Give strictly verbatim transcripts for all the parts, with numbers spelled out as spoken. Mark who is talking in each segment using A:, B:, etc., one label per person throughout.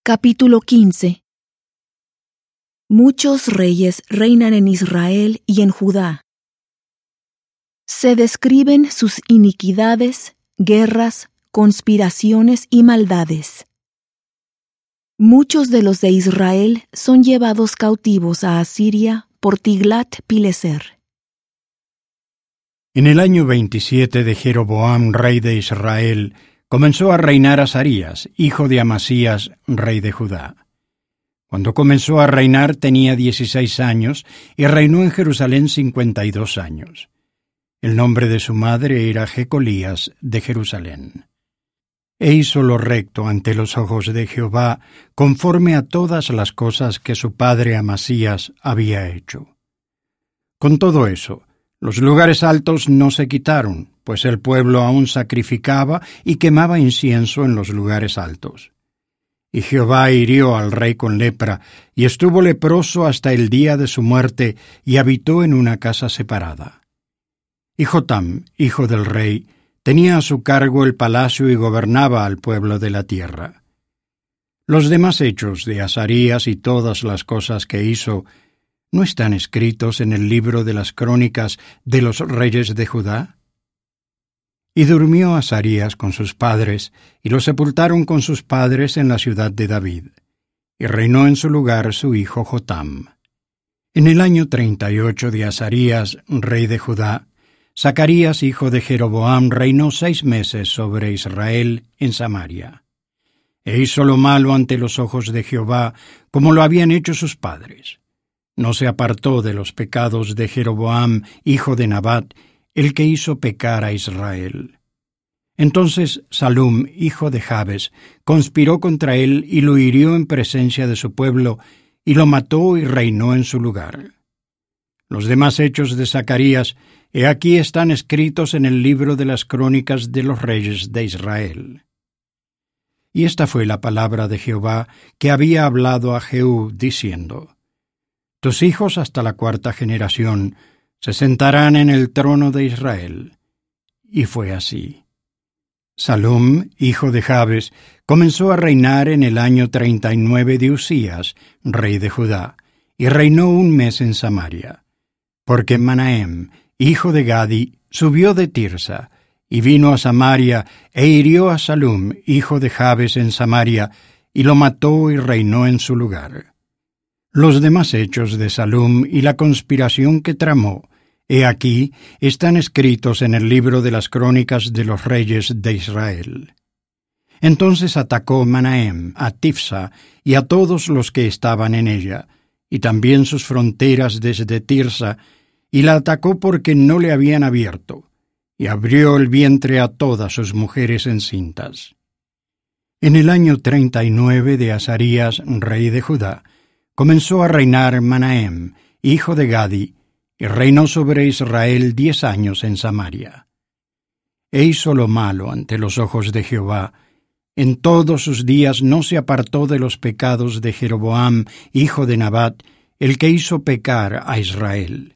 A: Capítulo quince. Muchos reyes reinan en Israel y en Judá. Se describen sus iniquidades, guerras, conspiraciones y maldades. Muchos de los de Israel son llevados cautivos a Asiria por Tiglat-Pileser.
B: En el año veintisiete de Jeroboam, rey de Israel, comenzó a reinar Azarías, hijo de Amasías, rey de Judá. Cuando comenzó a reinar tenía dieciséis años y reinó en Jerusalén cincuenta y dos años. El nombre de su madre era Jecolías de Jerusalén. E hizo lo recto ante los ojos de Jehová, conforme a todas las cosas que su padre Amasías había hecho. Con todo eso, los lugares altos no se quitaron, pues el pueblo aún sacrificaba y quemaba incienso en los lugares altos. Y Jehová hirió al rey con lepra, y estuvo leproso hasta el día de su muerte, y habitó en una casa separada. Y Jotam, hijo del rey, tenía a su cargo el palacio y gobernaba al pueblo de la tierra. Los demás hechos de Azarías y todas las cosas que hizo, ¿no están escritos en el libro de las crónicas de los reyes de Judá? Y durmió Azarías con sus padres, y lo sepultaron con sus padres en la ciudad de David, y reinó en su lugar su hijo Jotam. En el año treinta y ocho de Azarías, rey de Judá, Zacarías, hijo de Jeroboam, reinó seis meses sobre Israel en Samaria. E hizo lo malo ante los ojos de Jehová, como lo habían hecho sus padres. No se apartó de los pecados de Jeroboam, hijo de Nabat, el que hizo pecar a Israel. Entonces Salum, hijo de Jabes, conspiró contra él y lo hirió en presencia de su pueblo, y lo mató y reinó en su lugar. Los demás hechos de Zacarías, he aquí están escritos en el libro de las crónicas de los reyes de Israel. Y esta fue la palabra de Jehová que había hablado a Jehú, diciendo: Tus hijos hasta la cuarta generación se sentarán en el trono de Israel. Y fue así. Salum, hijo de Jabes, comenzó a reinar en el año treinta y nueve de Usías, rey de Judá, y reinó un mes en Samaria. Porque Manahem, hijo de Gadi, subió de Tirsa, y vino a Samaria, e hirió a Salum, hijo de Jabes, en Samaria, y lo mató y reinó en su lugar. Los demás hechos de Salum y la conspiración que tramó, he aquí, están escritos en el libro de las crónicas de los reyes de Israel. Entonces atacó Manahem a Tifsa y a todos los que estaban en ella, y también sus fronteras desde Tirsa, y la atacó porque no le habían abierto, y abrió el vientre a todas sus mujeres encintas. En el año treinta y nueve de Azarías, rey de Judá, comenzó a reinar Manahem, hijo de Gadi, y reinó sobre Israel diez años en Samaria. E hizo lo malo ante los ojos de Jehová. En todos sus días no se apartó de los pecados de Jeroboam, hijo de Nabat, el que hizo pecar a Israel.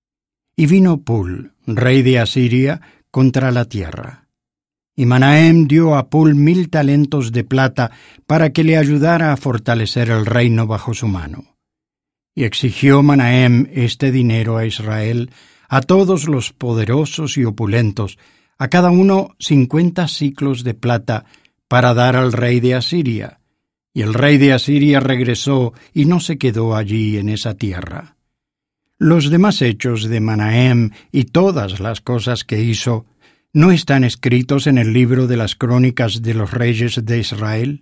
B: Y vino Pul, rey de Asiria, contra la tierra. Y Manahem dio a Pul mil talentos de plata para que le ayudara a fortalecer el reino bajo su mano. Y exigió Manahem este dinero a Israel, a todos los poderosos y opulentos, a cada uno cincuenta siclos de plata, para dar al rey de Asiria. Y el rey de Asiria regresó y no se quedó allí en esa tierra. Los demás hechos de Manahem y todas las cosas que hizo, ¿no están escritos en el libro de las crónicas de los reyes de Israel?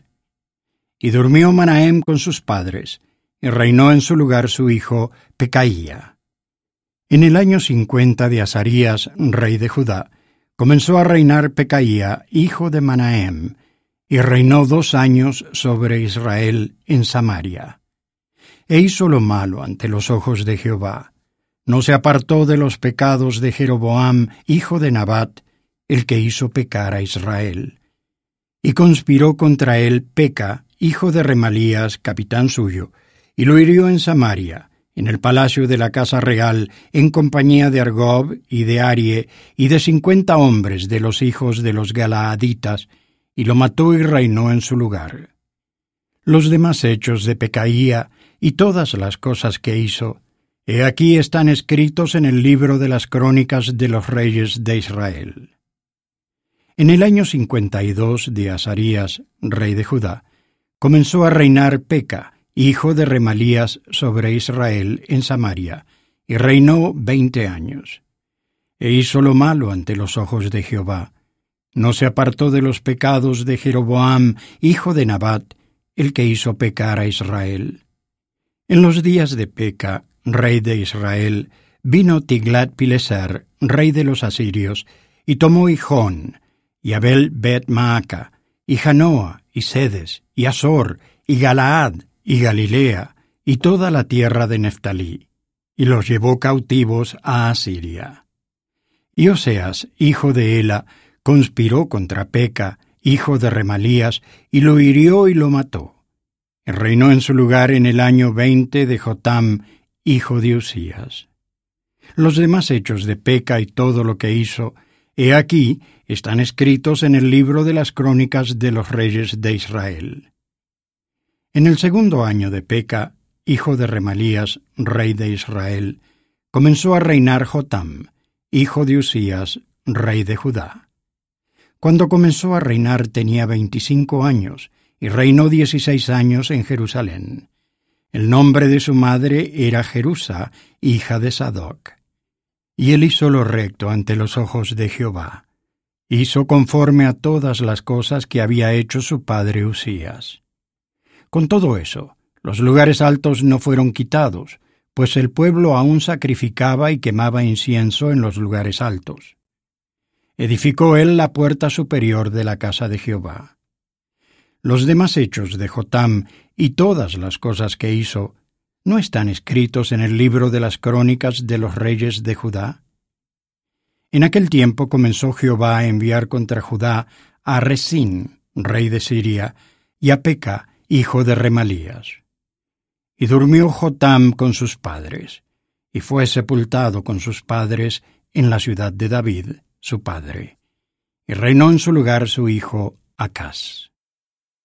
B: Y durmió Manahem con sus padres, y reinó en su lugar su hijo Pecaía. En el año cincuenta de Azarías, rey de Judá, comenzó a reinar Pecaía, hijo de Manahem, y reinó dos años sobre Israel en Samaria. E hizo lo malo ante los ojos de Jehová. No se apartó de los pecados de Jeroboam, hijo de Nabat, el que hizo pecar a Israel. Y conspiró contra él Peca, hijo de Remalías, capitán suyo, y lo hirió en Samaria, en el palacio de la casa real, en compañía de Argob y de Arie, y de cincuenta hombres de los hijos de los Galaaditas, y lo mató y reinó en su lugar. Los demás hechos de Pecaía y todas las cosas que hizo, he aquí están escritos en el libro de las crónicas de los reyes de Israel. En el año cincuenta y dos de Azarías, rey de Judá, comenzó a reinar Peca, hijo de Remalías, sobre Israel en Samaria, y reinó veinte años. E hizo lo malo ante los ojos de Jehová. No se apartó de los pecados de Jeroboam, hijo de Nabat, el que hizo pecar a Israel. En los días de Peca, rey de Israel, vino Tiglat-Pileser, rey de los asirios, y tomó Hijón, y Abel Bet Maaca, y Janoa, y Sedes, y Azor, y Galaad, y Galilea, y toda la tierra de Neftalí, y los llevó cautivos a Asiria. Y Oseas, hijo de Ela, conspiró contra Peca, hijo de Remalías, y lo hirió y lo mató. Y reinó en su lugar en el año veinte de Jotam, hijo de Usías. Los demás hechos de Peca y todo lo que hizo, he aquí, están escritos en el libro de las crónicas de los reyes de Israel. En el segundo año de Peca, hijo de Remalías, rey de Israel, comenzó a reinar Jotam, hijo de Usías, rey de Judá. Cuando comenzó a reinar tenía veinticinco años, y reinó dieciséis años en Jerusalén. El nombre de su madre era Jerusa, hija de Sadoc. Y él hizo lo recto ante los ojos de Jehová. Hizo conforme a todas las cosas que había hecho su padre Usías. Con todo eso, los lugares altos no fueron quitados, pues el pueblo aún sacrificaba y quemaba incienso en los lugares altos. Edificó él la puerta superior de la casa de Jehová. Los demás hechos de Jotam y todas las cosas que hizo, ¿no están escritos en el libro de las crónicas de los reyes de Judá? En aquel tiempo comenzó Jehová a enviar contra Judá a Resín, rey de Siria, y a Peca, hijo de Remalías. Y durmió Jotam con sus padres, y fue sepultado con sus padres en la ciudad de David, su padre, y reinó en su lugar su hijo Acaz.